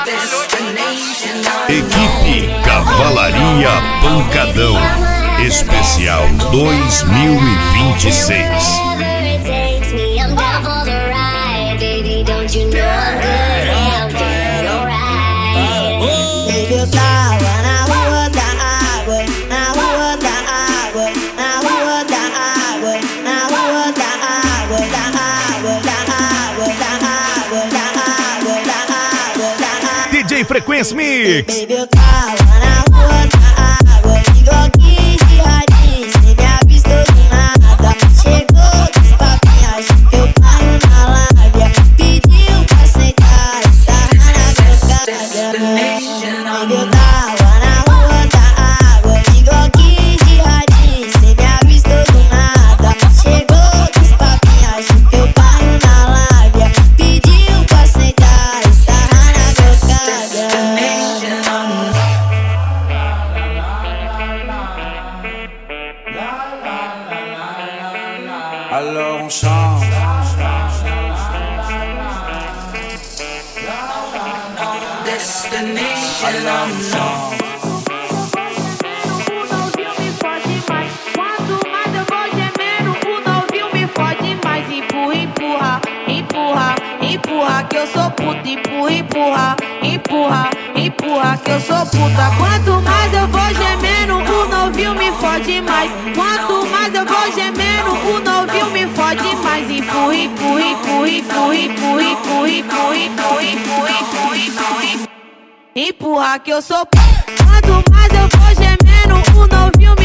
Equipe Cavalaria Pancadão Especial 2026. Eu tava na rua da água, na rua da água, na rua da água, na rua da água, da água, da água, da água, da água, da água, da água. DJ Frequência Mix. Baby, eu tava na rua da água, igual que de radinho, cê me avistou do nada. Chegou dos papinhos, achou que eu caio na lábia. Pediu pra sentar e sarrar na cocada. Baby, eu tava na rua da água, igual que de radinho, cê me avistou do nada. Chegou dos papinhos, achou que eu caio na lábia. Pediu pra sentar e sarrar na cocada. Alors on chante. Alors on chante. Quanto mais eu vou gemendo, o novinho me fode mais. Empurra, empurra, empurra, empurra, que eu sou puta. Empurra, empurra, empurra, empurra, que eu sou puta. Quanto mais eu vou gemendo, o novinho me fode mais. Quanto mais eu vou gemendo, o novinho me fode mais. Empurra, empurra, empurra, empurra, empurra, empurra, empurra, empurra, empurra, empurra, empurra. Empurra que eu sou puta. Quanto mais eu vou gemendo, o novinho